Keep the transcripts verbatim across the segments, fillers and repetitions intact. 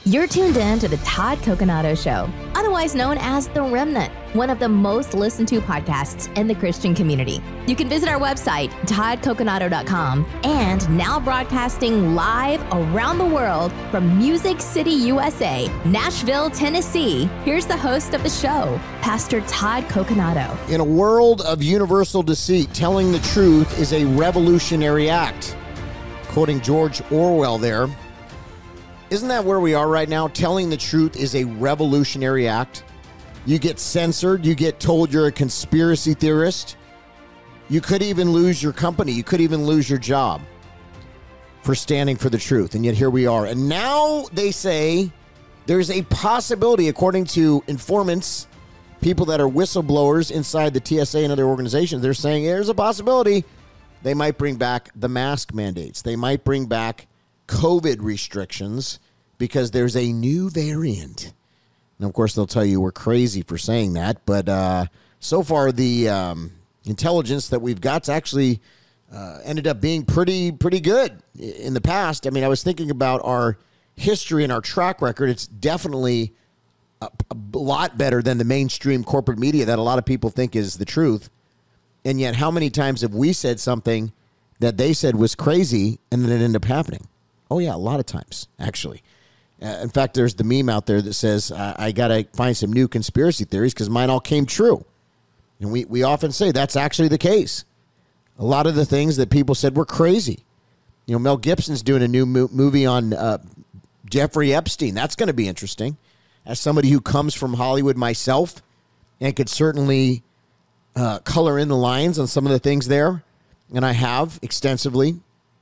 You're tuned in to the Todd Coconato Show, otherwise known as The Remnant, one of the most listened to podcasts in the Christian community. You can visit our website, todd coconato dot com, and now broadcasting live around the world from Music City, U S A, Nashville, Tennessee. Here's the host of the show, Pastor Todd Coconato. In a world of universal deceit, telling the truth is a revolutionary act. Quoting George Orwell there. Isn't that where we are right now? Telling the truth is a revolutionary act. You get censored. You get told you're a conspiracy theorist. You could even lose your company. You could even lose your job for standing for the truth. And yet here we are. And now they say there's a possibility, according to informants, people that are whistleblowers inside the T S A and other organizations, they're saying there's a possibility they might bring back the mask mandates. They might bring back COVID restrictions because there's a new variant. And of course, they'll tell you we're crazy for saying that. But uh, so far, the um, intelligence that we've got's actually uh, ended up being pretty, pretty good in the past. I mean, I was thinking about our history and our track record. It's definitely a, a lot better than the mainstream corporate media that a lot of people think is the truth. And yet, how many times have we said something that they said was crazy and then it ended up happening? Oh, yeah, a lot of times, actually. Uh, in fact, there's the meme out there that says, uh, I got to find some new conspiracy theories because mine all came true. And we, we often say that's actually the case. A lot of the things that people said were crazy. You know, Mel Gibson's doing a new mo- movie on uh, Jeffrey Epstein. That's going to be interesting. As somebody who comes from Hollywood myself and could certainly uh, color in the lines on some of the things there, and I have extensively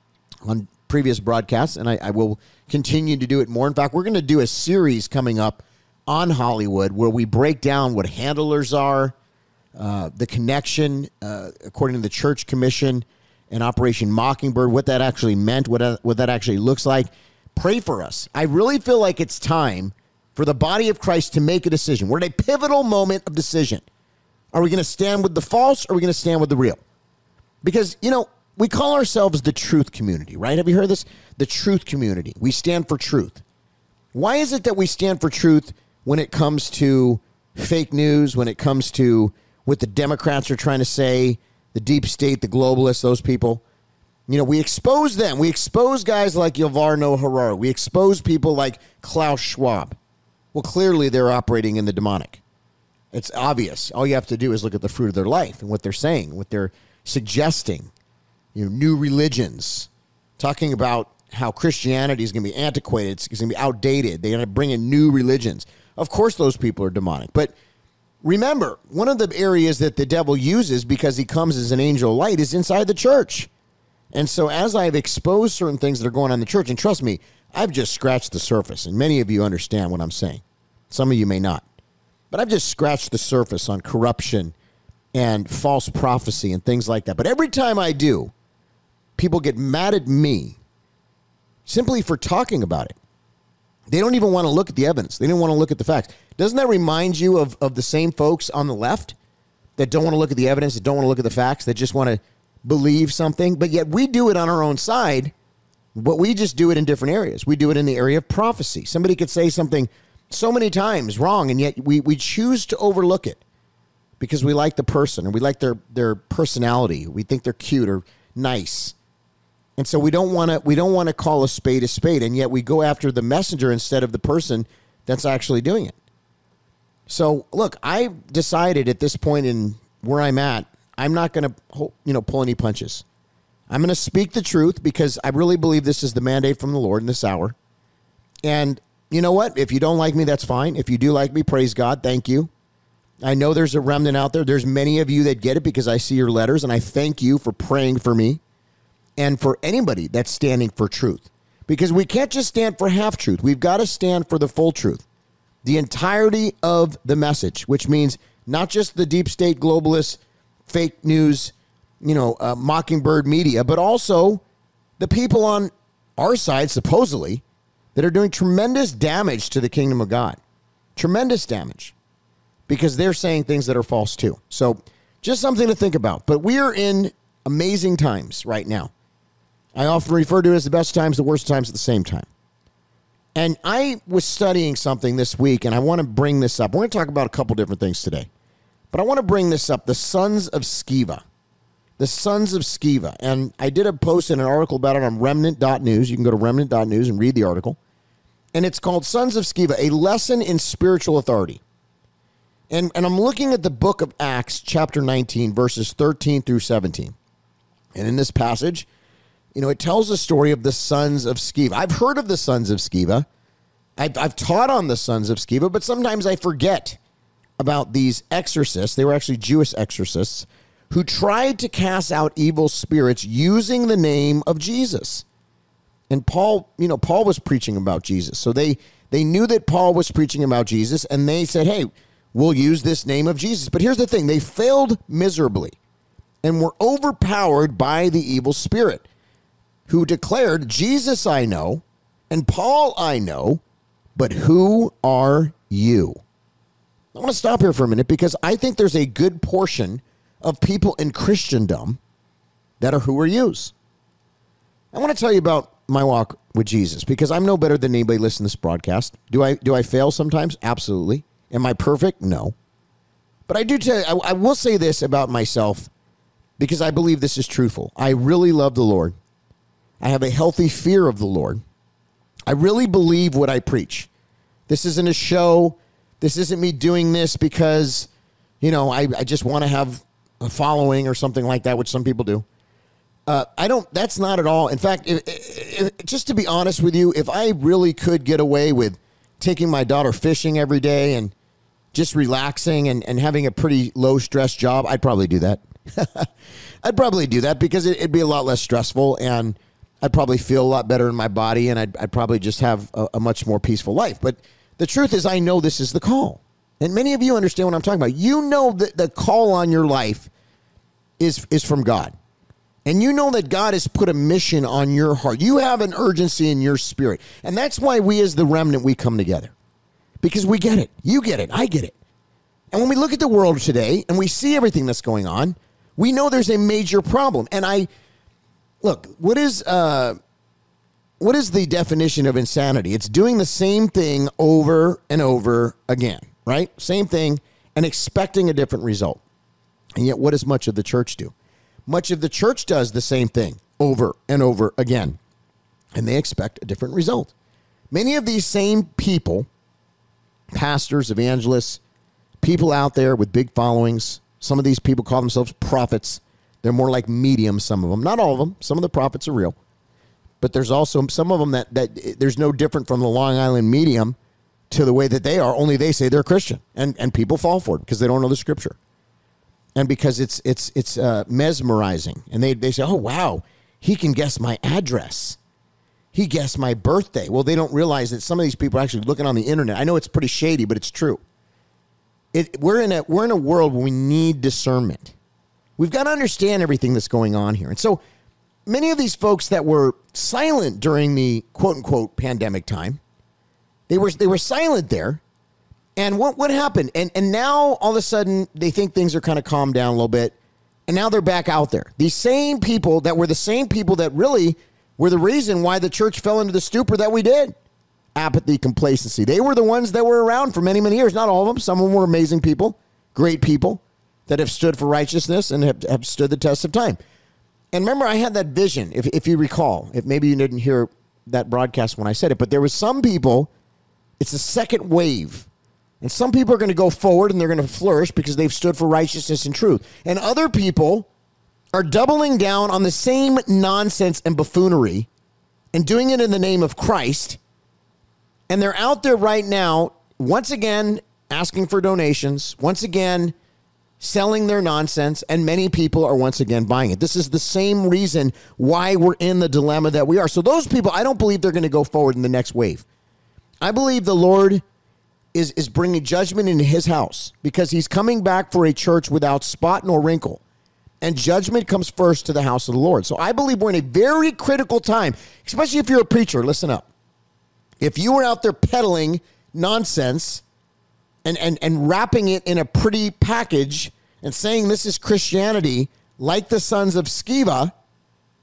on previous broadcasts, and I, I will continue to do it more. In fact, we're going to do a series coming up on Hollywood where we break down what handlers are, uh, the connection, uh, according to the Church Commission and Operation Mockingbird, what that actually meant, what, uh, what that actually looks like. Pray for us. I really feel like it's time for the body of Christ to make a decision. We're at a pivotal moment of decision. Are we going to stand with the false or are we going to stand with the real? Because, you know, we call ourselves the truth community, right? Have you heard this? The truth community. We stand for truth. Why is it that we stand for truth when it comes to fake news, when it comes to what the Democrats are trying to say, the deep state, the globalists, those people? You know, we expose them. We expose guys like Yuval Noah Harari. We expose people like Klaus Schwab. Well, clearly they're operating in the demonic. It's obvious. All you have to do is look at the fruit of their life and what they're saying, what they're suggesting. You know, new religions, talking about how Christianity is going to be antiquated, it's going to be outdated. They're going to bring in new religions. Of course, those people are demonic. But remember, one of the areas that the devil uses because he comes as an angel of light is inside the church. And so as I've exposed certain things that are going on in the church, and trust me, I've just scratched the surface, and many of you understand what I'm saying. Some of you may not. But I've just scratched the surface on corruption and false prophecy and things like that. But every time I do, people get mad at me simply for talking about it. They don't even want to look at the evidence. They don't want to look at the facts. Doesn't that remind you of, of the same folks on the left that don't want to look at the evidence, that don't want to look at the facts, that just want to believe something? But yet we do it on our own side, but we just do it in different areas. We do it in the area of prophecy. Somebody could say something so many times wrong, and yet we, we choose to overlook it because we like the person or we like their, their personality. We think they're cute or nice. And so we don't want to we don't want to call a spade a spade, and yet we go after the messenger instead of the person that's actually doing it. So, look, I decided at this point in where I'm at, I'm not going to you know pull any punches. I'm going to speak the truth because I really believe this is the mandate from the Lord in this hour. And you know what? If you don't like me, that's fine. If you do like me, praise God. Thank you. I know there's a remnant out there. There's many of you that get it because I see your letters, and I thank you for praying for me. And for anybody that's standing for truth. Because we can't just stand for half-truth. We've got to stand for the full truth. The entirety of the message, which means not just the deep state globalist, fake news, you know, uh, Mockingbird media, but also the people on our side, supposedly, that are doing tremendous damage to the kingdom of God. Tremendous damage. Because they're saying things that are false, too. So just something to think about. But we are in amazing times right now. I often refer to it as the best times, the worst times at the same time. And I was studying something this week, and I want to bring this up. We're going to talk about a couple different things today. But I want to bring this up, the sons of Sceva. The sons of Sceva. And I did a post in an article about it on remnant dot news. You can go to remnant dot news and read the article. And it's called Sons of Sceva, A Lesson in Spiritual Authority. And, and I'm looking at the book of Acts, chapter nineteen, verses thirteen through seventeen. And in this passage, you know, it tells the story of the sons of Sceva. I've heard of the sons of Sceva. I've, I've taught on the sons of Sceva, but sometimes I forget about these exorcists. They were actually Jewish exorcists who tried to cast out evil spirits using the name of Jesus. And Paul, you know, Paul was preaching about Jesus. So they, they knew that Paul was preaching about Jesus, and they said, hey, we'll use this name of Jesus. But here's the thing. They failed miserably and were overpowered by the evil spirit, who declared, Jesus I know, and Paul I know, but who are you? I want to stop here for a minute because I think there's a good portion of people in Christendom that are who are yous. I want to tell you about my walk with Jesus because I'm no better than anybody listening to this broadcast. Do I do I fail sometimes? Absolutely. Am I perfect? No. But I do tell you, I, I will say this about myself because I believe this is truthful. I really love the Lord. I have a healthy fear of the Lord. I really believe what I preach. This isn't a show. This isn't me doing this because, you know, I, I just want to have a following or something like that, which some people do. Uh, I don't, that's not at all. In fact, if, if, just to be honest with you, if I really could get away with taking my daughter fishing every day and just relaxing and, and having a pretty low stress job, I'd probably do that. I'd probably do that because it, it'd be a lot less stressful and I'd probably feel a lot better in my body, and I'd, I'd probably just have a, a much more peaceful life. But the truth is, I know this is the call. And many of you understand what I'm talking about. You know that the call on your life is, is from God. And you know that God has put a mission on your heart. You have an urgency in your spirit. And that's why we as the remnant, we come together. Because we get it. You get it. I get it. And when we look at the world today and we see everything that's going on, we know there's a major problem. And I... Look, what is uh, what is the definition of insanity? It's doing the same thing over and over again, right? Same thing and expecting a different result. And yet, what does much of the church do? Much of the church does the same thing over and over again, and they expect a different result. Many of these same people, pastors, evangelists, people out there with big followings, some of these people call themselves prophets. They're more like mediums, some of them. Not all of them. Some of the prophets are real. But there's also some of them that, that there's no different from the Long Island medium to the way that they are, only they say they're Christian. And and people fall for it because they don't know the scripture. And because it's it's it's uh, mesmerizing. And they, they say, oh, wow, he can guess my address. He guessed my birthday. Well, they don't realize that some of these people are actually looking on the internet. I know it's pretty shady, but it's true. It, we're in a we're in a world where we need discernment. We've got to understand everything that's going on here. And so many of these folks that were silent during the quote-unquote pandemic time, they were they were silent there. And what, what happened? And, and now, all of a sudden, they think things are kind of calmed down a little bit. And now they're back out there. These same people that were the same people that really were the reason why the church fell into the stupor that we did. Apathy, complacency. They were the ones that were around for many, many years. Not all of them. Some of them were amazing people, great people, that have stood for righteousness and have, have stood the test of time. And remember, I had that vision, if, if you recall, if maybe you didn't hear that broadcast when I said it, but there was some people, it's a second wave. And some people are going to go forward and they're going to flourish because they've stood for righteousness and truth. And other people are doubling down on the same nonsense and buffoonery and doing it in the name of Christ. And they're out there right now, once again, asking for donations, once again, selling their nonsense, and many people are once again buying it. This is the same reason why we're in the dilemma that we are. So those people, I don't believe they're going to go forward in the next wave. I believe the Lord is, is bringing judgment into his house because he's coming back for a church without spot nor wrinkle. And judgment comes first to the house of the Lord. So I believe we're in a very critical time, especially if you're a preacher. Listen up. If you were out there peddling nonsense and, and, and wrapping it in a pretty package and saying this is Christianity, like the sons of Sceva,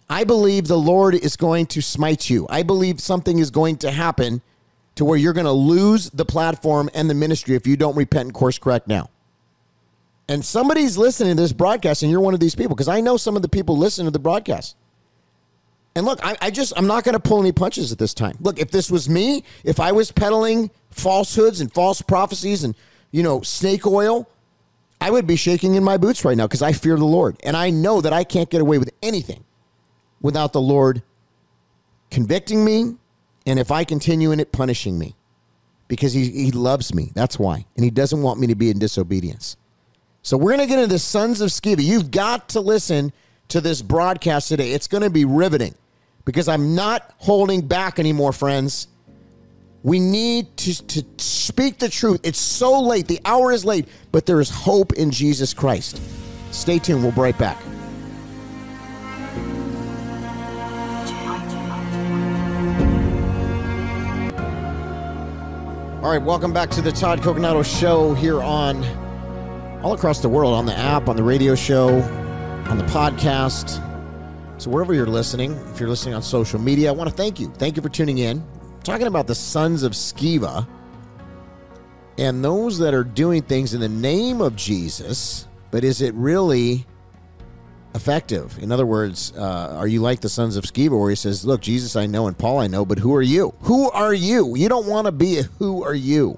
I believe the Lord is going to smite you. I believe something is going to happen to where you're going to lose the platform and the ministry if you don't repent and course correct now. And somebody's listening to this broadcast, and you're one of these people, because I know some of the people listen to the broadcast. And look, I, I just, I'm not going to pull any punches at this time. Look, if this was me, if I was peddling falsehoods and false prophecies and, you know, snake oil, I would be shaking in my boots right now because I fear the Lord. And I know that I can't get away with anything without the Lord convicting me, and if I continue in it, punishing me. Because he, he loves me. That's why. And he doesn't want me to be in disobedience. So we're going to get into the Sons of Sceva. You've got to listen to this broadcast today. It's going to be riveting because I'm not holding back anymore, friends. We need to, to speak the truth. It's so late. The hour is late, but there is hope in Jesus Christ. Stay tuned. We'll be right back. All right, welcome back to the Todd Coconato Show here on all across the world, on the app, on the radio show, on the podcast. So wherever you're listening, if you're listening on social media, I want to thank you. Thank you for tuning in. I'm talking about the Sons of Sceva and those that are doing things in the name of Jesus, but is it really effective? In other words, uh, are you like the Sons of Sceva where he says, look, Jesus I know and Paul I know, but who are you? Who are you? You don't want to be a who are you.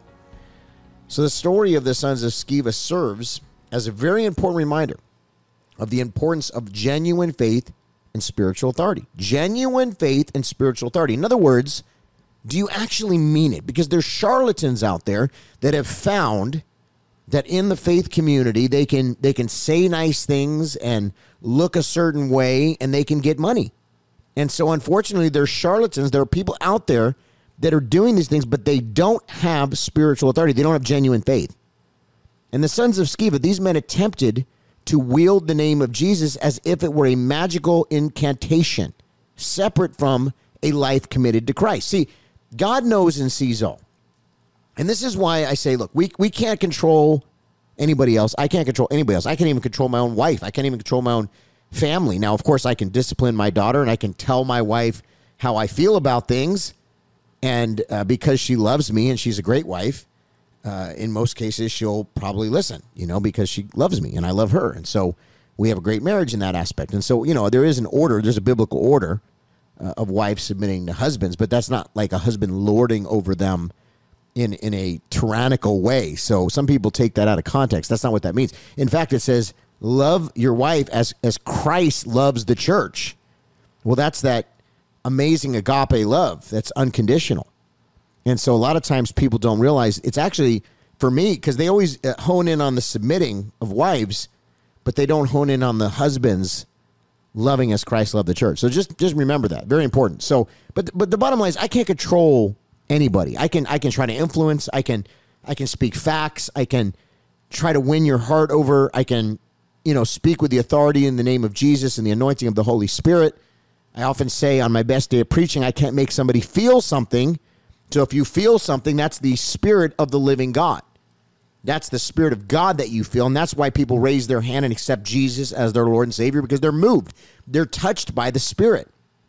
So the story of the Sons of Sceva serves as a very important reminder of the importance of genuine faith and spiritual authority. Genuine faith and spiritual authority. In other words, do you actually mean it? Because there's charlatans out there that have found that in the faith community, they can they can say nice things and look a certain way and they can get money. And so unfortunately, there's charlatans. There are people out there that are doing these things, but they don't have spiritual authority. They don't have genuine faith. And the Sons of Sceva, these men attempted to wield the name of Jesus as if it were a magical incantation, separate from a life committed to Christ. See, God knows and sees all. And this is why I say, look, we, we can't control anybody else. I can't control anybody else. I can't even control my own wife. I can't even control my own family. Now, of course, I can discipline my daughter, and I can tell my wife how I feel about things. And uh, because she loves me and she's a great wife, uh, in most cases, she'll probably listen, you know, because she loves me and I love her. And so we have a great marriage in that aspect. And so, you know, there is an order. There's a biblical order uh, of wives submitting to husbands, but that's not like a husband lording over them in, in a tyrannical way. So some people take that out of context. That's not what that means. In fact, it says, love your wife as, as Christ loves the church. Well, that's that amazing agape love that's unconditional. And so a lot of times people don't realize it's actually, for me, because they always hone in on the submitting of wives, but they don't hone in on the husbands loving as Christ loved the church. So just, just remember that. Very important. So, but but the bottom line is I can't control anybody. I can I can try to influence. I can I can speak facts. I can try to win your heart over. I can, you know, speak with the authority in the name of Jesus and the anointing of the Holy Spirit. I often say on my best day of preaching, I can't make somebody feel something. So if you feel something, that's the Spirit of the living God. That's the Spirit of God that you feel. And that's why people raise their hand and accept Jesus as their Lord and Savior, because they're moved. They're touched by the Spirit.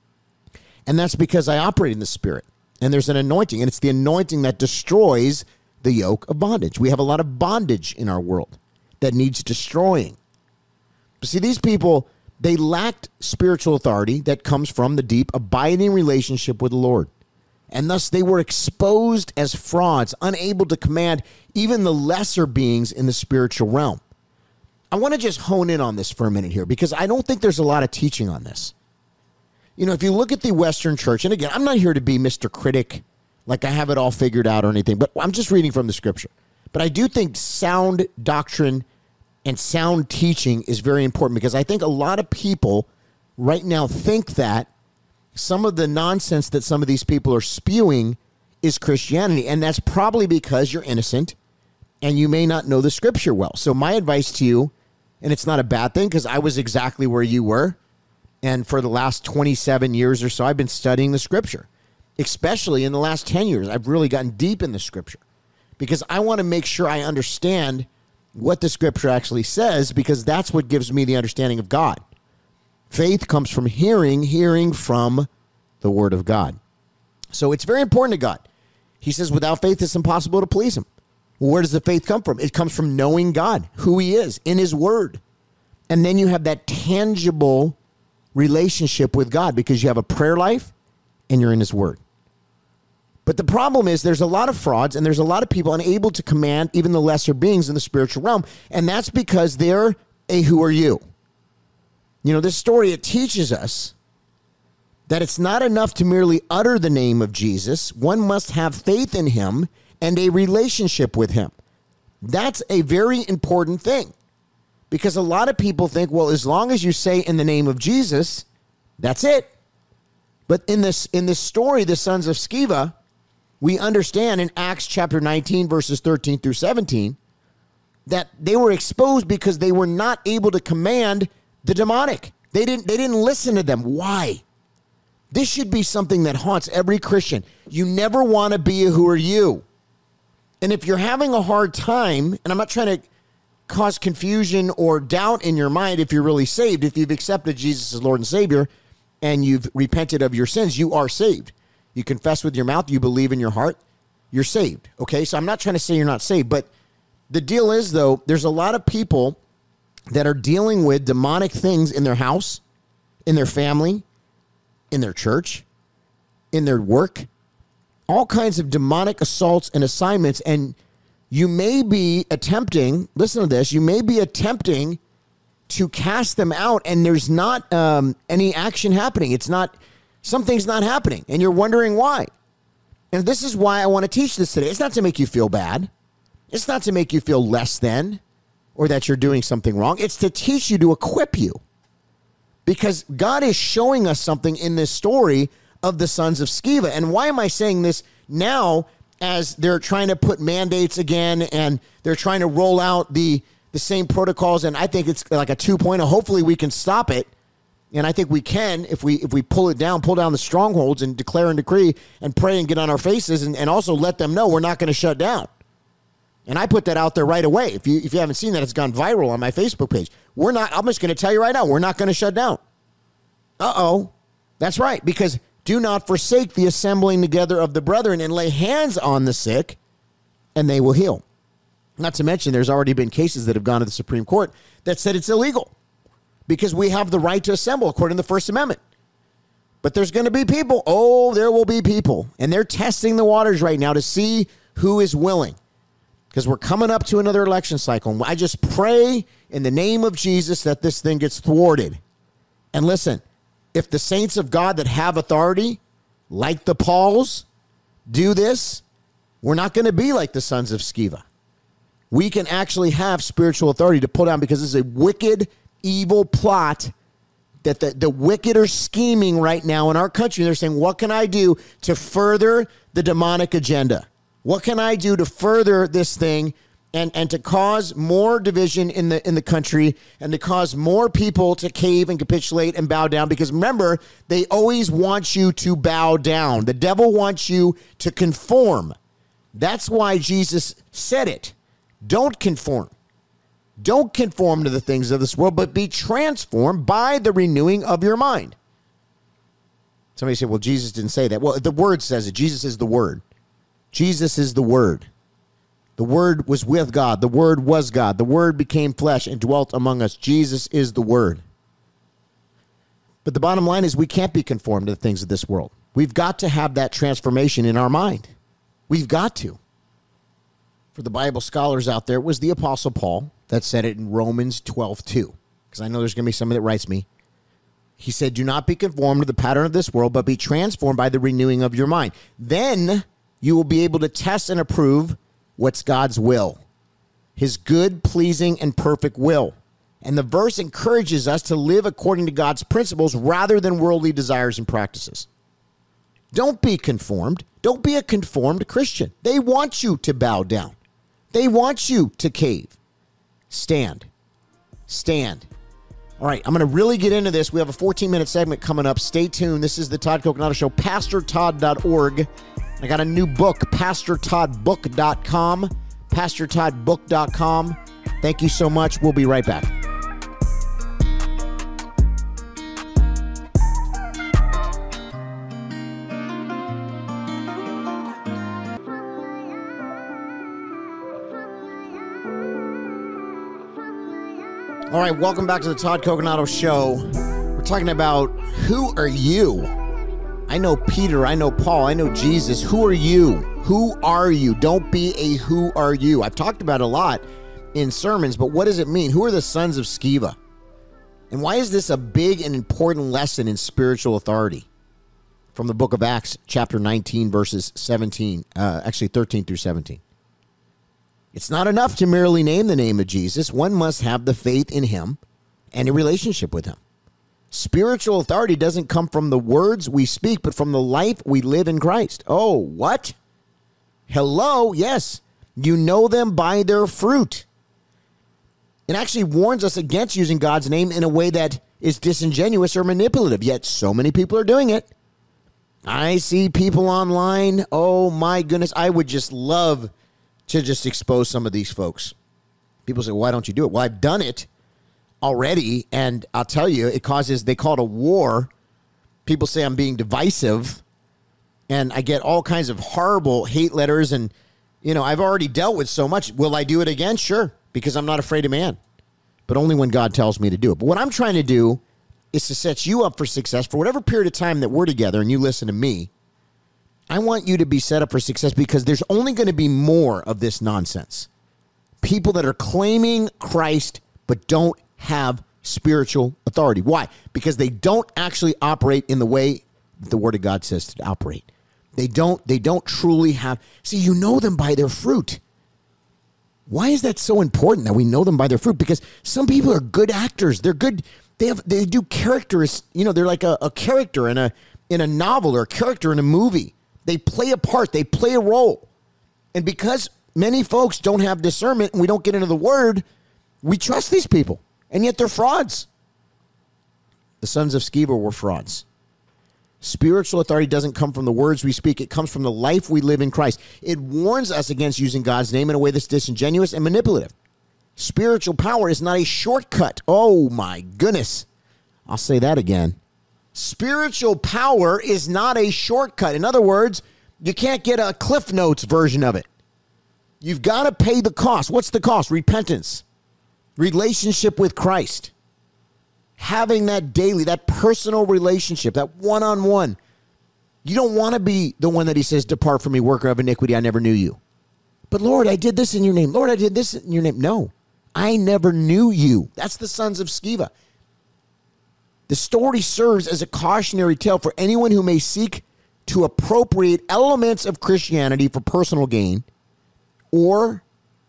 And that's because I operate in the Spirit. And there's an anointing. And it's the anointing that destroys the yoke of bondage. We have a lot of bondage in our world that needs destroying. But see, these people, they lacked spiritual authority that comes from the deep, abiding relationship with the Lord. And thus they were exposed as frauds, unable to command even the lesser beings in the spiritual realm. I want to just hone in on this for a minute here, because I don't think there's a lot of teaching on this. You know, if you look at the Western church, and again, I'm not here to be Mister Critic, like I have it all figured out or anything, but I'm just reading from the scripture. But I do think sound doctrine and sound teaching is very important, because I think a lot of people right now think that some of the nonsense that some of these people are spewing is Christianity. And that's probably because you're innocent and you may not know the scripture well. So my advice to you, and it's not a bad thing because I was exactly where you were. And for the last twenty-seven years or so, I've been studying the scripture, especially in the last ten years. I've really gotten deep in the scripture because I want to make sure I understand what the scripture actually says, because that's what gives me the understanding of God. Faith comes from hearing, hearing from the word of God. So it's very important to God. He says, without faith, it's impossible to please him. Well, where does the faith come from? It comes from knowing God, who he is, in his word. And then you have that tangible relationship with God because you have a prayer life and you're in his word. But the problem is there's a lot of frauds and there's a lot of people unable to command even the lesser beings in the spiritual realm. And that's because they're a who are you. You know, this story, it teaches us that it's not enough to merely utter the name of Jesus. One must have faith in him and a relationship with him. That's a very important thing because a lot of people think, well, as long as you say in the name of Jesus, that's it. But in this, in this story, the sons of Sceva, we understand in Acts chapter nineteen, verses thirteen through seventeen, that they were exposed because they were not able to command the demonic. They didn't, they didn't listen to them. Why? This should be something that haunts every Christian. You never want to be a who are you. And if you're having a hard time, and I'm not trying to cause confusion or doubt in your mind if you're really saved, if you've accepted Jesus as Lord and Savior and you've repented of your sins, you are saved. You confess with your mouth, you believe in your heart, you're saved. Okay, so I'm not trying to say you're not saved, but the deal is, though, there's a lot of people that are dealing with demonic things in their house, in their family, in their church, in their work, all kinds of demonic assaults and assignments. And you may be attempting, listen to this, you may be attempting to cast them out and there's not um, any action happening. It's not, something's not happening and you're wondering why. And this is why I want to teach this today. It's not to make you feel bad. It's not to make you feel less than or that you're doing something wrong. It's to teach you, to equip you. Because God is showing us something in this story of the sons of Sceva. And why am I saying this now as they're trying to put mandates again and they're trying to roll out the, the same protocols? And I think it's like a two point oh. Hopefully we can stop it. And I think we can if we if we pull it down, pull down the strongholds and declare and decree and pray and get on our faces and, and also let them know we're not going to shut down. And I put that out there right away. If you if you haven't seen that, it's gone viral on my Facebook page. We're not, I'm just going to tell you right now, we're not going to shut down. Uh-oh. That's right. Because do not forsake the assembling together of the brethren and lay hands on the sick and they will heal. Not to mention there's already been cases that have gone to the Supreme Court that said it's illegal because we have the right to assemble according to the First Amendment. But there's going to be people. Oh, there will be people. And they're testing the waters right now to see who is willing. Because we're coming up to another election cycle. I just pray in the name of Jesus that this thing gets thwarted. And listen, if the saints of God that have authority, like the Pauls, do this, we're not going to be like the sons of Sceva. We can actually have spiritual authority to pull down because it's a wicked, evil plot that the, the wicked are scheming right now in our country. They're saying, what can I do to further the demonic agenda? What can I do to further this thing and, and to cause more division in the in the country and to cause more people to cave and capitulate and bow down? Because remember, they always want you to bow down. The devil wants you to conform. That's why Jesus said it. Don't conform. Don't conform to the things of this world, but be transformed by the renewing of your mind. Somebody said, well, Jesus didn't say that. Well, the word says it. Jesus is the word. Jesus is the Word. The Word was with God. The Word was God. The Word became flesh and dwelt among us. Jesus is the Word. But the bottom line is we can't be conformed to the things of this world. We've got to have that transformation in our mind. We've got to. For the Bible scholars out there, it was the Apostle Paul that said it in Romans twelve two. Because I know there's going to be somebody that writes me. He said, do not be conformed to the pattern of this world, but be transformed by the renewing of your mind. Then you will be able to test and approve what's God's will, his good, pleasing, and perfect will. And the verse encourages us to live according to God's principles rather than worldly desires and practices. Don't be conformed. Don't be a conformed Christian. They want you to bow down. They want you to cave. Stand. Stand. All right, I'm going to really get into this. We have a fourteen-minute segment coming up. Stay tuned. This is the Todd Coconato Show, pastor todd dot org. I got a new book, pastor todd book dot com, pastor todd book dot com. Thank you so much. We'll be right back. All right, welcome back to the Todd Coconato Show. We're talking about who are you? I know Peter, I know Paul, I know Jesus. Who are you? Who are you? Don't be a who are you. I've talked about it a lot in sermons, but what does it mean? Who are the sons of Sceva? And why is this a big and important lesson in spiritual authority? From the book of Acts, chapter nineteen, verses seventeen, uh, actually thirteen through seventeen. It's not enough to merely name the name of Jesus. One must have the faith in him and a relationship with him. Spiritual authority doesn't come from the words we speak, but from the life we live in Christ. Oh, what? Hello? Yes. You know them by their fruit. It actually warns us against using God's name in a way that is disingenuous or manipulative, yet so many people are doing it. I see people online. Oh, my goodness. I would just love to just expose some of these folks. People say, why don't you do it? Well, I've done it already, and I'll tell you, it causes, they call it a war. People say I'm being divisive, and I get all kinds of horrible hate letters, and, you know, I've already dealt with so much. Will I do it again? Sure, because I'm not afraid of man, but only when God tells me to do it. But what I'm trying to do is to set you up for success for whatever period of time that we're together and you listen to me. I want you to be set up for success because there's only going to be more of this nonsense. People that are claiming Christ but don't have spiritual authority. Why? Because they don't actually operate in the way the Word of God says to operate. They don't, they don't truly have. See, you know them by their fruit. Why is that so important that we know them by their fruit? Because some people are good actors. They're good. They have, they do characters. You know, they're like a, a character in a, in a novel or a character in a movie. They play a part. They play a role. And because many folks don't have discernment and we don't get into the Word, we trust these people. And yet they're frauds. The sons of Sceva were frauds. Spiritual authority doesn't come from the words we speak. It comes from the life we live in Christ. It warns us against using God's name in a way that's disingenuous and manipulative. Spiritual power is not a shortcut. Oh, my goodness. I'll say that again. Spiritual power is not a shortcut. In other words, you can't get a Cliff Notes version of it. You've got to pay the cost. What's the cost? Repentance. Relationship with Christ. Having that daily, that personal relationship, that one-on-one. You don't want to be the one that he says, depart from me, worker of iniquity, I never knew you. But Lord, I did this in your name. Lord, I did this in your name. No, I never knew you. That's the sons of Sceva. The story serves as a cautionary tale for anyone who may seek to appropriate elements of Christianity for personal gain, or,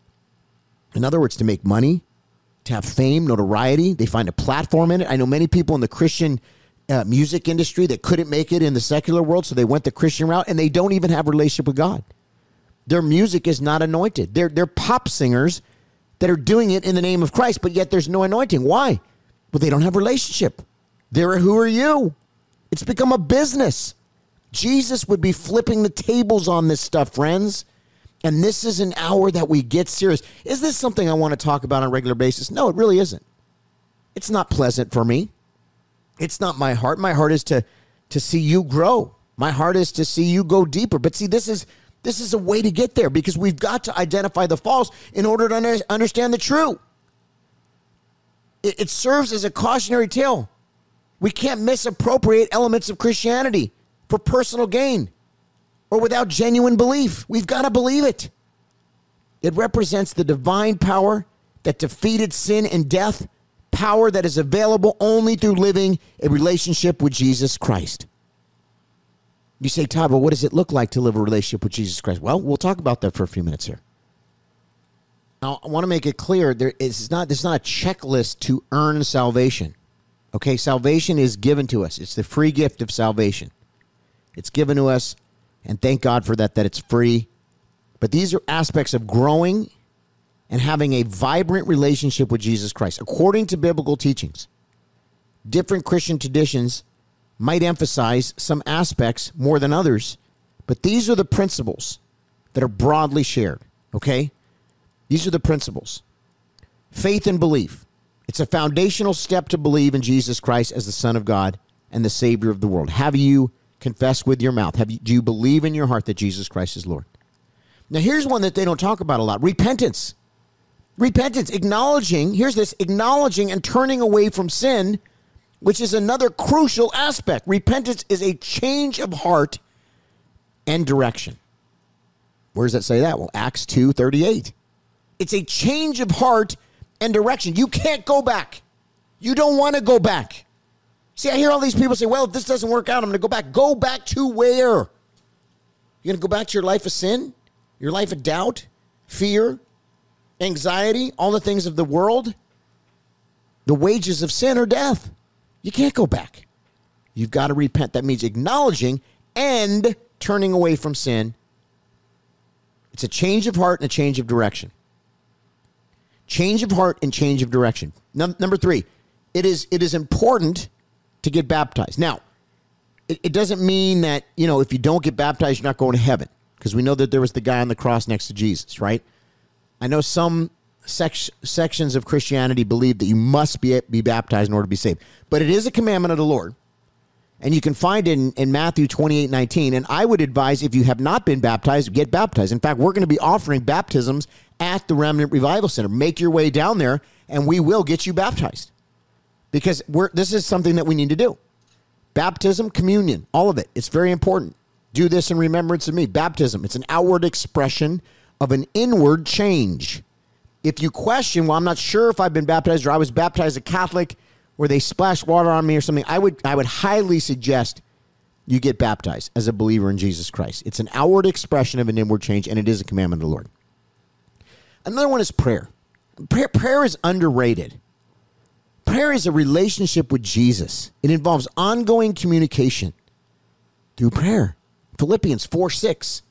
in other words, to make money, to have fame, notoriety. They find a platform in it. I know many people in the Christian uh, music industry that couldn't make it in the secular world, so they went the Christian route, and they don't even have a relationship with God. Their music is not anointed. They're, they're pop singers that are doing it in the name of Christ, but yet there's no anointing. Why? Well, they don't have a relationship. They're, who are you? It's become a business. Jesus would be flipping the tables on this stuff, friends. And this is an hour that we get serious. Is this something I want to talk about on a regular basis? No, it really isn't. It's not pleasant for me. It's not my heart. My heart is to, to see you grow. My heart is to see you go deeper. But see, this is this is a way to get there because we've got to identify the false in order to under, understand the true. It, it serves as a cautionary tale. We can't misappropriate elements of Christianity for personal gain or without genuine belief. We've got to believe it. It represents the divine power that defeated sin and death, power that is available only through living a relationship with Jesus Christ. You say, Todd, well, what does it look like to live a relationship with Jesus Christ? Well, we'll talk about that for a few minutes here. Now, I want to make it clear, there is not, there's not a checklist to earn salvation. Okay, salvation is given to us. It's the free gift of salvation. It's given to us, and thank God for that, that it's free. But these are aspects of growing and having a vibrant relationship with Jesus Christ. According to biblical teachings, different Christian traditions might emphasize some aspects more than others, but these are the principles that are broadly shared, okay? These are the principles. Faith and belief. It's a foundational step to believe in Jesus Christ as the Son of God and the Savior of the world. Have you confessed with your mouth? Have you, do you believe in your heart that Jesus Christ is Lord? Now, here's one that they don't talk about a lot. Repentance. Repentance, acknowledging, here's this, acknowledging and turning away from sin, which is another crucial aspect. Repentance is a change of heart and direction. Where does that say that? Well, Acts two thirty-eight. It's a change of heart and direction. You can't go back. You don't want to go back. See, I hear all these people say, well, if this doesn't work out, I'm going to go back. Go back to where? You're going to go back to your life of sin? Your life of doubt, fear, anxiety, all the things of the world? The wages of sin are death. You can't go back. You've got to repent. That means acknowledging and turning away from sin. It's a change of heart and a change of direction. Change of heart and change of direction. Num- number three, it is it is important to get baptized. Now, it, it doesn't mean that, you know, if you don't get baptized, you're not going to heaven. Because we know that there was the guy on the cross next to Jesus, right? I know some sec- sections of Christianity believe that you must be, be baptized in order to be saved. But it is a commandment of the Lord. And you can find it in, in Matthew twenty-eight nineteen. And I would advise, if you have not been baptized, get baptized. In fact, we're going to be offering baptisms at the Remnant Revival Center. Make your way down there, and we will get you baptized. Because we're, this is something that we need to do. Baptism, communion, all of it. It's very important. Do this in remembrance of me. Baptism, it's an outward expression of an inward change. If you question, well, I'm not sure if I've been baptized, or I was baptized a Catholic, where they splashed water on me or something, I would I would highly suggest you get baptized as a believer in Jesus Christ. It's an outward expression of an inward change, and it is a commandment of the Lord. Another one is prayer. Prayer, prayer is underrated. Prayer is a relationship with Jesus. It involves ongoing communication through prayer. Philippians four six.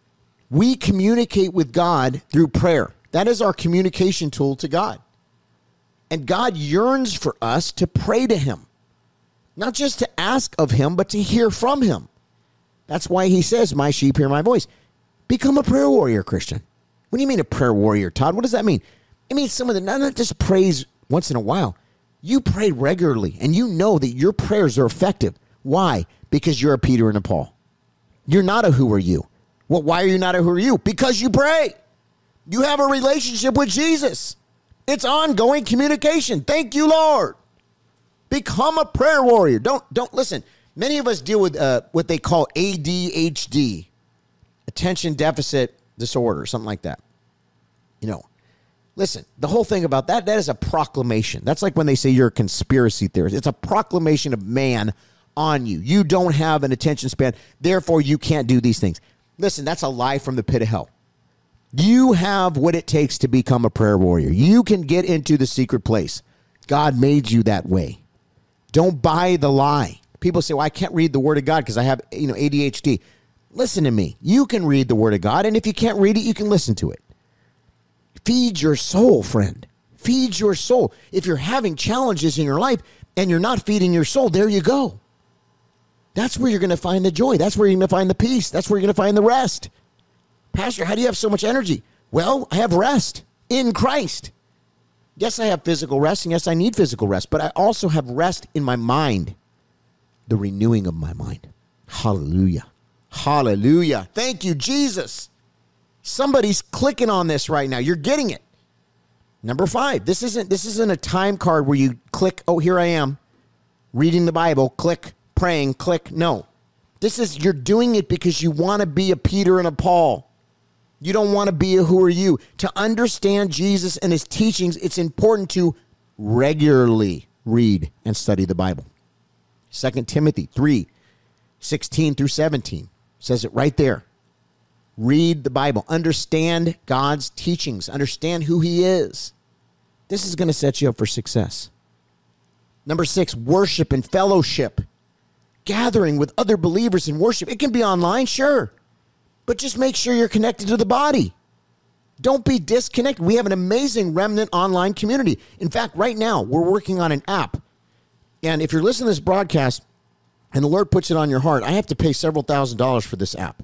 We communicate with God through prayer. That is our communication tool to God. And God yearns for us to pray to him. Not just to ask of him, but to hear from him. That's why he says, my sheep hear my voice. Become a prayer warrior, Christian. What do you mean a prayer warrior, Todd? What does that mean? It means someone that not just prays once in a while. You pray regularly, and you know that your prayers are effective. Why? Because you're a Peter and a Paul. You're not a who are you. Well, why are you not a who are you? Because you pray. You have a relationship with Jesus. It's ongoing communication. Thank you, Lord. Become a prayer warrior. Don't, don't listen. Many of us deal with uh, what they call A D H D, attention deficit disorder, something like that. You know, listen, the whole thing about that, that is a proclamation. That's like when they say you're a conspiracy theorist. It's a proclamation of man on you. You don't have an attention span, therefore you can't do these things. Listen, that's a lie from the pit of hell. You have what it takes to become a prayer warrior. You can get into the secret place. God made you that way. Don't buy the lie. People say, well, I can't read the word of God because I have, you know, A D H D. Listen to me. You can read the word of God, and if you can't read it, you can listen to it. Feed your soul, friend. Feed your soul. If you're having challenges in your life and you're not feeding your soul, there you go. That's where you're going to find the joy. That's where you're going to find the peace. That's where you're going to find the rest. Pastor, how do you have so much energy? Well, I have rest in Christ. Yes, I have physical rest, and yes, I need physical rest, but I also have rest in my mind, the renewing of my mind. Hallelujah. Hallelujah. Thank you, Jesus. Somebody's clicking on this right now. You're getting it. Number five, this isn't, this isn't a time card where you click, oh, here I am, reading the Bible, click, praying, click. No. This is, you're doing it because you want to be a Peter and a Paul. You don't want to be a who are you. To understand Jesus and his teachings, it's important to regularly read and study the Bible. Second Timothy three, sixteen through seventeen says it right there. Read the Bible. Understand God's teachings. Understand who he is. This is going to set you up for success. Number six, worship and fellowship. Gathering with other believers in worship. It can be online, sure. But just make sure you're connected to the body. Don't be disconnected. We have an amazing Remnant online community. In fact, right now, we're working on an app. And if you're listening to this broadcast and the Lord puts it on your heart, I have to pay several thousand dollars for this app.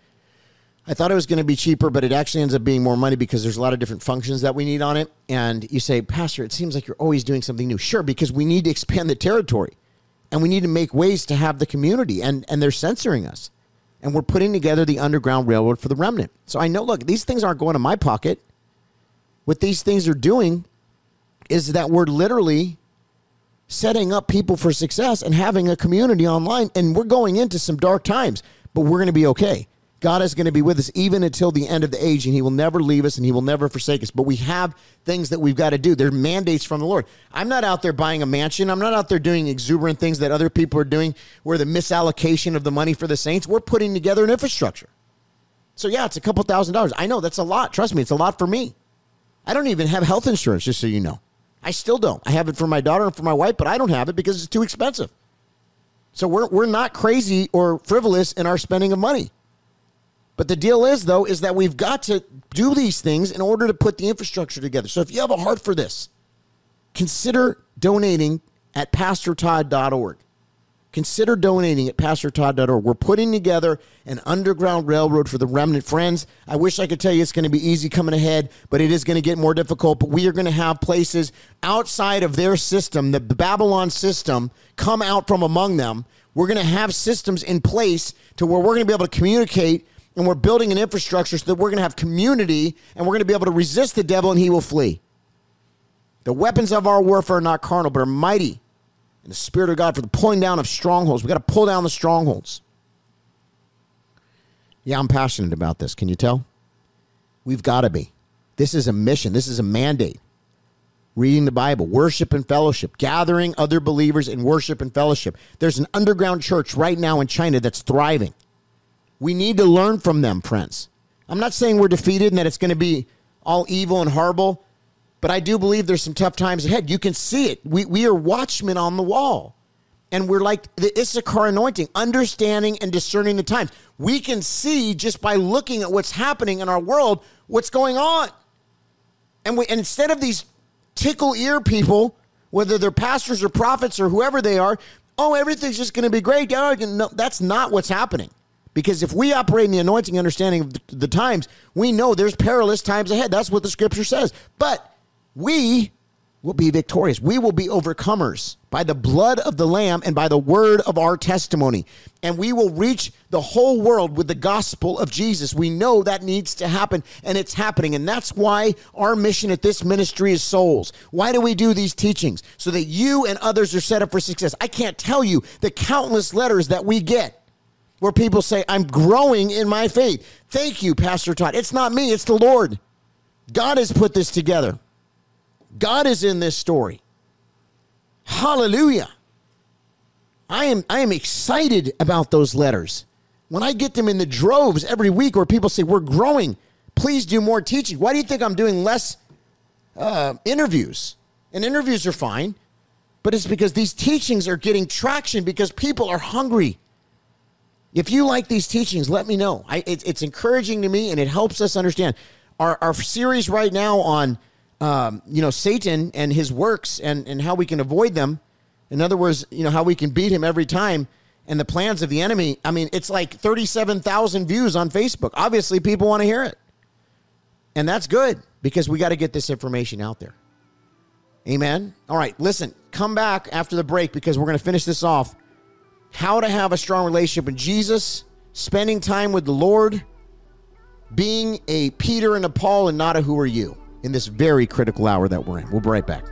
I thought it was going to be cheaper, but it actually ends up being more money because there's a lot of different functions that we need on it. And you say, Pastor, it seems like you're always doing something new. Sure, because we need to expand the territory. And we need to make ways to have the community. And, and they're censoring us. And we're putting together the Underground Railroad for the Remnant. So I know, look, these things aren't going to my pocket. what these things are doing is that we're literally setting up people for success and having a community online. And we're going into some dark times, but we're going to be okay. God is going to be with us even until the end of the age, and he will never leave us and he will never forsake us. But we have things that we've got to do. They're mandates from the Lord. I'm not out there buying a mansion. I'm not out there doing exuberant things that other people are doing where the misallocation of the money for the saints. We're putting together an infrastructure. So yeah, it's a couple thousand dollars. I know that's a lot. Trust me, it's a lot for me. I don't even have health insurance, just so you know. I still don't. I have it for my daughter and for my wife, but I don't have it because it's too expensive. So we're we're not crazy or frivolous in our spending of money. But the deal is, though, is that we've got to do these things in order to put the infrastructure together. So if you have a heart for this, consider donating at pastor todd dot org. Consider donating at pastor todd dot org. We're putting together an underground railroad for the remnant. Friends, I wish I could tell you it's going to be easy coming ahead, but it is going to get more difficult. But we are going to have places outside of their system, the Babylon system, come out from among them. We're going to have systems in place to where we're going to be able to communicate, and we're building an infrastructure so that we're going to have community, and we're going to be able to resist the devil, and he will flee. The weapons of our warfare are not carnal, but are mighty in the Spirit of God for the pulling down of strongholds. We got to pull down the strongholds. Yeah, I'm passionate about this. Can you tell? We've got to be. This is a mission. This is a mandate. Reading the Bible, worship and fellowship, gathering other believers in worship and fellowship. There's an underground church right now in China that's thriving. We need to learn from them, friends. I'm not saying we're defeated and that it's going to be all evil and horrible, but I do believe there's some tough times ahead. You can see it. We we are watchmen on the wall. And we're like the Issachar anointing, understanding and discerning the times. We can see just by looking at what's happening in our world, what's going on. And, we, and instead of these tickle ear people, whether they're pastors or prophets or whoever they are, oh, everything's just going to be great. No, that's not what's happening. Because if we operate in the anointing understanding of the, the times, we know there's perilous times ahead. That's what the scripture says. But we will be victorious. We will be overcomers by the blood of the Lamb and by the word of our testimony. And we will reach the whole world with the gospel of Jesus. We know that needs to happen, and it's happening. And that's why our mission at this ministry is souls. Why do we do these teachings? So that you and others are set up for success. I can't tell you the countless letters that we get where people say, I'm growing in my faith. Thank you, Pastor Todd. It's not me, it's the Lord. God has put this together. God is in this story. Hallelujah. I am, I am excited about those letters. When I get them in the droves every week where people say, we're growing, please do more teaching. Why do you think I'm doing less uh, interviews? And interviews are fine, but it's because these teachings are getting traction because people are hungry. If you like these teachings, let me know. I, it, it's encouraging to me, and it helps us understand. Our, our series right now on Um, you know, Satan and his works and, and how we can avoid them. In other words, you know, how we can beat him every time and the plans of the enemy. I mean, it's like thirty-seven thousand views on Facebook. Obviously, people want to hear it. And that's good because we got to get this information out there. Amen. All right, listen, come back after the break because we're going to finish this off. How to have a strong relationship with Jesus, spending time with the Lord, being a Peter and a Paul and not a who are you. In this very critical hour that we're in. We'll be right back.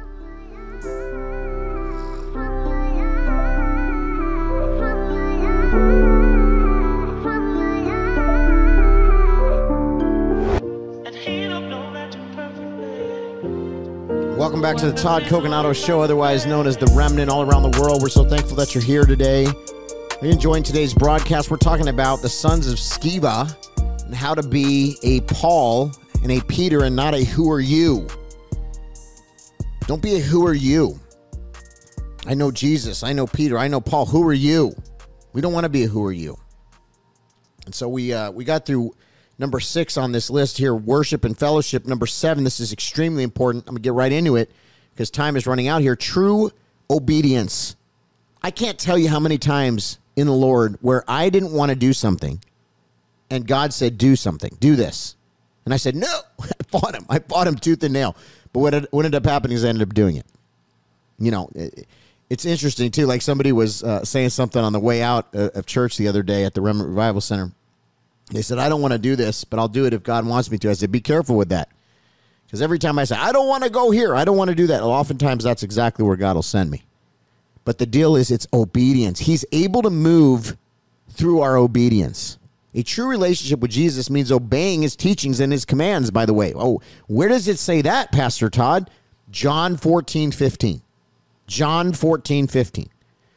Welcome back to the Todd Coconato Show, otherwise known as The Remnant, all around the world. We're so thankful that you're here today. Are you enjoying today's broadcast? We're talking about the sons of Sceva and how to be a Paul and a Peter and not a who are you. Don't be a who are you. I know Jesus. I know Peter. I know Paul. Who are you? We don't want to be a who are you. And so we uh, we got through number six on this list here, worship and fellowship. Number seven, this is extremely important. I'm going to get right into it because time is running out here. True obedience. I can't tell you how many times in the Lord where I didn't want to do something and God said, do something. Do this. And I said, no, I fought him. I fought him tooth and nail. But what, what ended up happening is I ended up doing it. You know, it, it's interesting, too. Like somebody was uh, saying something on the way out uh, of church the other day at the Remnant Revival Center. They said, I don't want to do this, but I'll do it if God wants me to. I said, be careful with that. Because every time I say, I don't want to go here, I don't want to do that, well, oftentimes that's exactly where God will send me. But the deal is it's obedience. He's able to move through our obedience. A true relationship with Jesus means obeying his teachings and his commands, by the way. Oh, where does it say that, Pastor Todd? John fourteen fifteen. John fourteen fifteen.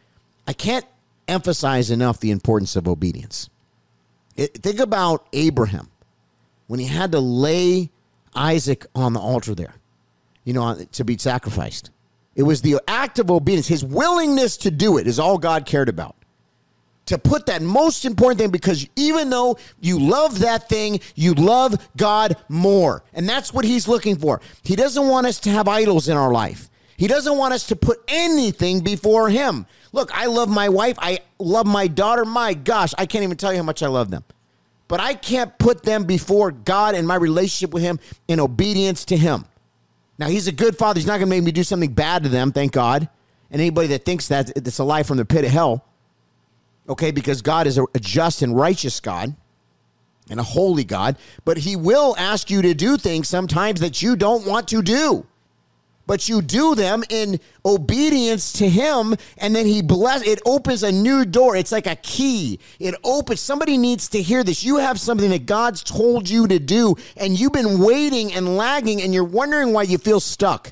I can't emphasize enough the importance of obedience. It, think about Abraham when he had to lay Isaac on the altar there, you know, to be sacrificed. It was the act of obedience. His willingness to do it is all God cared about. To put that most important thing, because even though you love that thing, you love God more. And that's what he's looking for. He doesn't want us to have idols in our life. He doesn't want us to put anything before him. Look, I love my wife. I love my daughter. My gosh, I can't even tell you how much I love them. But I can't put them before God and my relationship with him in obedience to him. Now, he's a good father. He's not going to make me do something bad to them, thank God. And anybody that thinks that, it's a lie from the pit of hell. Okay, because God is a just and righteous God and a holy God. But he will ask you to do things sometimes that you don't want to do. But you do them in obedience to him, and then he bless. It opens a new door. It's like a key. It opens. Somebody needs to hear this. You have something that God's told you to do, and you've been waiting and lagging, and you're wondering why you feel stuck.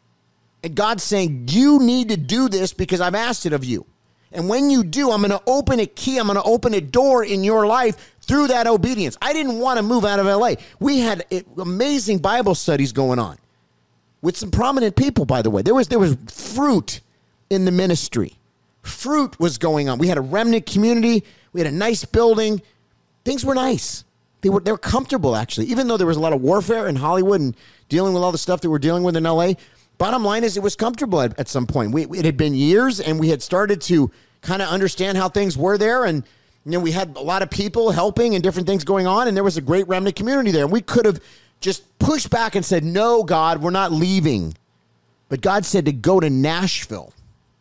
And God's saying, you need to do this because I've asked it of you. And when you do, I'm going to open a key. I'm going to open a door in your life through that obedience. I didn't want to move out of L A. We had amazing Bible studies going on with some prominent people, by the way. There was there was fruit in the ministry. Fruit was going on. We had a remnant community. We had a nice building. Things were nice. They were they were comfortable, actually. Even though there was a lot of warfare in Hollywood and dealing with all the stuff that we're dealing with in L A, bottom line is it was comfortable at, at some point. We, it had been years, and we had started to kind of understand how things were there. And you know, we had a lot of people helping and different things going on, and there was a great remnant community there. And we could have just pushed back and said, no, God, we're not leaving. But God said to go to Nashville,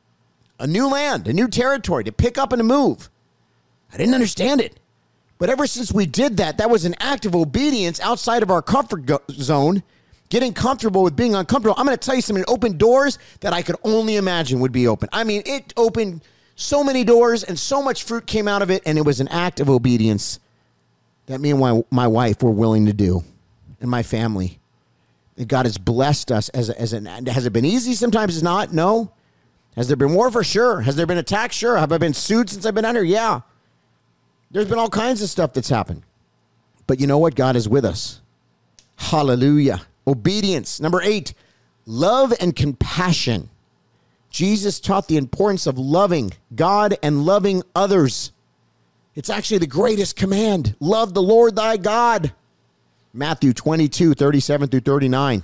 a new land, a new territory, to pick up and to move. I didn't understand it. But ever since we did that, that was an act of obedience outside of our comfort go- zone, getting comfortable with being uncomfortable. I'm going to tell you something. It opened doors that I could only imagine would be open. I mean, it opened so many doors, and so much fruit came out of it, and it was an act of obedience that me and my, my wife were willing to do. And my family. God has blessed us as, a, as an, has it been easy? Sometimes it's not. No. Has there been warfare? Sure. Has there been attacks? Sure. Have I been sued since I've been out here? Yeah. There's been all kinds of stuff that's happened. But you know what? God is with us. Hallelujah. Obedience. Number eight, love and compassion. Jesus taught the importance of loving God and loving others. It's actually the greatest command. Love the Lord thy God. Matthew twenty-two, thirty-seven through thirty-nine.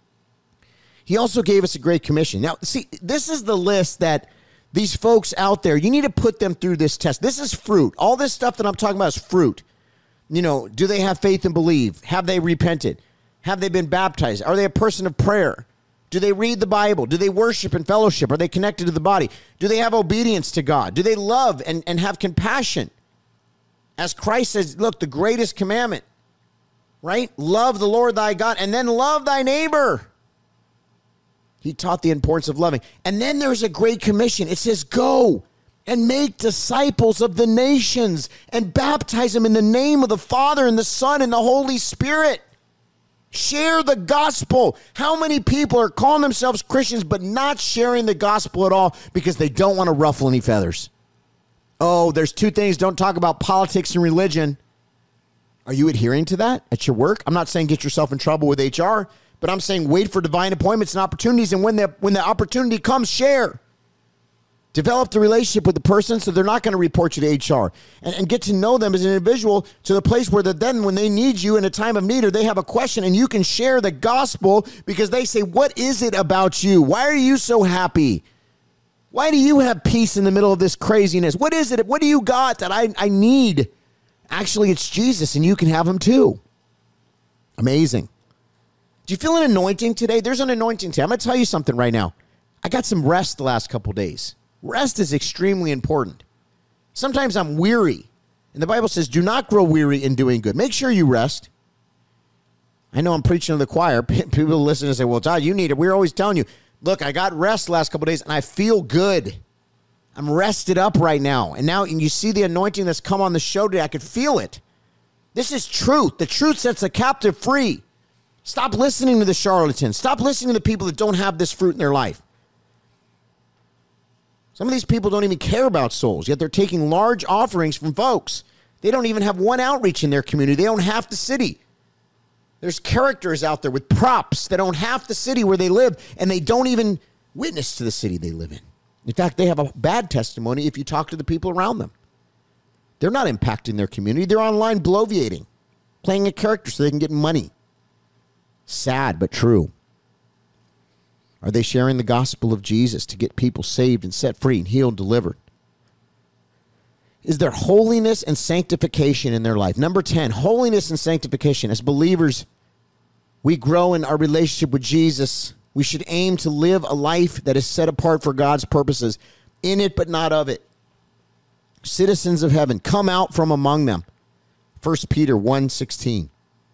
He also gave us a great commission. Now, see, this is the list that these folks out there, you need to put them through this test. This is fruit. All this stuff that I'm talking about is fruit. You know, do they have faith and believe? Have they repented? Have they been baptized? Are they a person of prayer? Do they read the Bible? Do they worship and fellowship? Are they connected to the body? Do they have obedience to God? Do they love and, and have compassion? As Christ says, look, the greatest commandment, right? Love the Lord thy God, and then love thy neighbor. He taught the importance of loving. And then there's a great commission. It says, go and make disciples of the nations and baptize them in the name of the Father and the Son and the Holy Spirit. Share the gospel. How many people are calling themselves Christians but not sharing the gospel at all because they don't want to ruffle any feathers? Oh, there's two things. Don't talk about politics and religion. Are you adhering to that at your work? I'm not saying get yourself in trouble with H R, but I'm saying wait for divine appointments and opportunities, and when the, when the opportunity comes, share. Develop the relationship with the person so they're not going to report you to H R, and, and get to know them as an individual to the place where then when they need you in a time of need or they have a question, and you can share the gospel because they say, what is it about you? Why are you so happy? Why do you have peace in the middle of this craziness? What is it? What do you got that I, I need? Actually, it's Jesus, and you can have him too. Amazing. Do you feel an anointing today? There's an anointing today. I'm going to tell you something right now. I got some rest the last couple days. Rest is extremely important. Sometimes I'm weary, and the Bible says, do not grow weary in doing good. Make sure you rest. I know I'm preaching to the choir. People listen and say, well, Todd, you need it. We're always telling you, look, I got rest the last couple of days, and I feel good. I'm rested up right now. And now and you see the anointing that's come on the show today. I could feel it. This is truth. The truth sets the captive free. Stop listening to the charlatans. Stop listening to the people that don't have this fruit in their life. Some of these people don't even care about souls, yet they're taking large offerings from folks. They don't even have one outreach in their community. They own half the city. There's characters out there with props that own half the city where they live, and they don't even witness to the city they live in. In fact, they have a bad testimony if you talk to the people around them. They're not impacting their community. They're online bloviating, playing a character so they can get money. Sad, but true. Are they sharing the gospel of Jesus to get people saved and set free and healed, delivered? Is there holiness and sanctification in their life? Number ten, holiness and sanctification. As believers, we grow in our relationship with Jesus. We should aim to live a life that is set apart for God's purposes, in it but not of it. Citizens of heaven, come out from among them. First Peter one sixteen.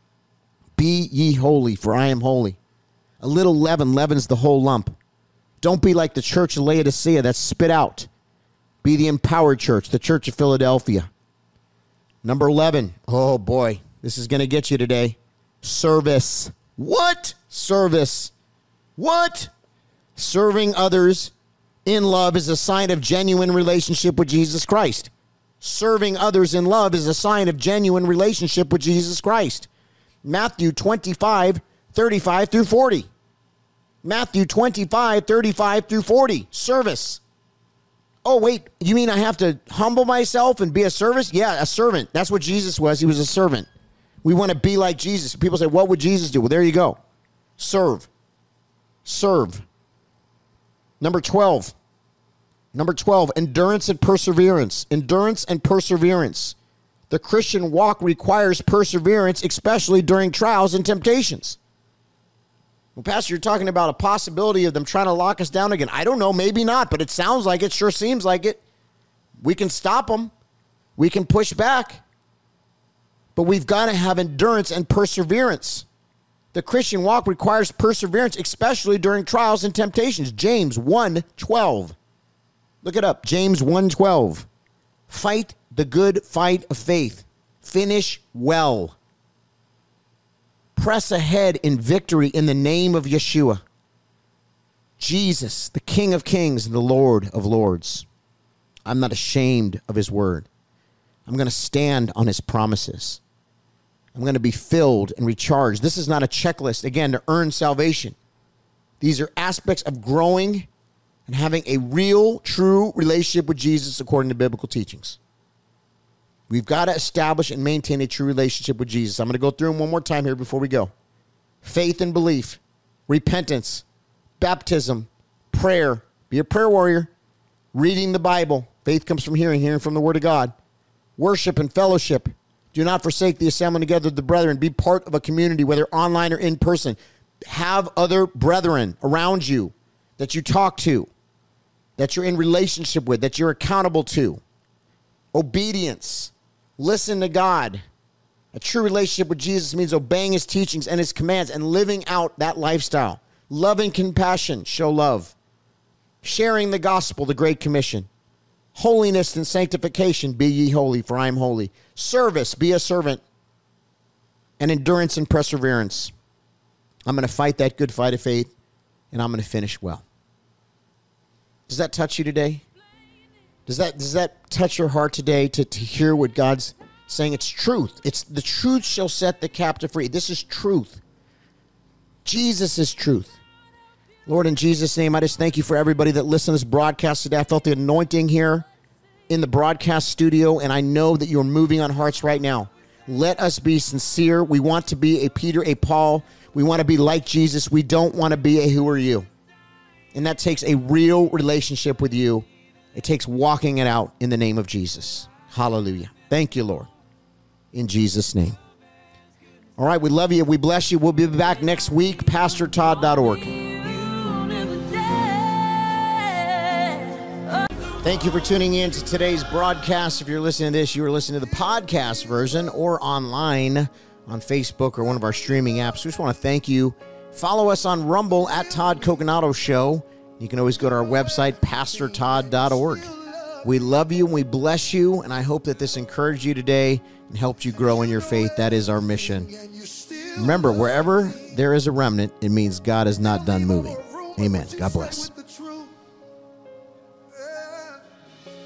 Be ye holy, for I am holy. A little leaven leavens the whole lump. Don't be like the church of Laodicea that's spit out. Be the empowered church, the church of Philadelphia. Number eleven. Oh, boy. This is going to get you today. Service. What? Service. What? Serving others in love is a sign of genuine relationship with Jesus Christ. Serving others in love is a sign of genuine relationship with Jesus Christ. Matthew twenty-five, thirty-five through forty. Matthew twenty-five, thirty-five through forty. Service. Oh, wait, you mean I have to humble myself and be a service? Yeah, a servant. That's what Jesus was. He was a servant. We want to be like Jesus. People say, what would Jesus do? Well, there you go. Serve. Serve. Number twelve. Number twelve, endurance and perseverance. Endurance and perseverance. The Christian walk requires perseverance, especially during trials and temptations. Well, Pastor, you're talking about a possibility of them trying to lock us down again. I don't know, maybe not, but it sounds like it, sure seems like it. We can stop them. We can push back. But we've got to have endurance and perseverance. The Christian walk requires perseverance, especially during trials and temptations. James one twelve. Look it up. James one twelve. Fight the good fight of faith. Finish well. Press ahead in victory in the name of Yeshua. Jesus, the King of Kings and the Lord of Lords. I'm not ashamed of his word. I'm going to stand on his promises. I'm going to be filled and recharged. This is not a checklist, again, to earn salvation. These are aspects of growing and having a real, true relationship with Jesus according to biblical teachings. We've got to establish and maintain a true relationship with Jesus. I'm going to go through them one more time here before we go. Faith and belief, repentance, baptism, prayer. Be a prayer warrior. Reading the Bible. Faith comes from hearing, hearing from the Word of God. Worship and fellowship. Do not forsake the assembling together of the brethren. Be part of a community, whether online or in person. Have other brethren around you that you talk to, that you're in relationship with, that you're accountable to. Obedience. Listen to God. A true relationship with Jesus means obeying his teachings and his commands and living out that lifestyle. Love and compassion. Show love. Sharing the gospel, the Great Commission. Holiness and sanctification. Be ye holy, for I am holy. Service. Be a servant. And endurance and perseverance. I'm going to fight that good fight of faith, and I'm going to finish well. Does that touch you today? Does that does that touch your heart today to, to hear what God's saying? It's truth. It's the truth shall set the captive free. This is truth. Jesus is truth. Lord, in Jesus' name, I just thank you for everybody that listened to this broadcast today. I felt the anointing here in the broadcast studio, and I know that you're moving on hearts right now. Let us be sincere. We want to be a Peter, a Paul. We want to be like Jesus. We don't want to be a who are you. And that takes a real relationship with you. It takes walking it out in the name of Jesus. Hallelujah. Thank you, Lord. In Jesus' name. All right, we love you. We bless you. We'll be back next week. pastor todd dot org. Thank you for tuning in to today's broadcast. If you're listening to this, you are listening to the podcast version or online on Facebook or one of our streaming apps. We just want to thank you. Follow us on Rumble at Todd Coconato Show. You can always go to our website, pastor todd dot org. We love you and we bless you, and I hope that this encouraged you today and helped you grow in your faith. That is our mission. Remember, wherever there is a remnant, it means God is not done moving. Amen. God bless.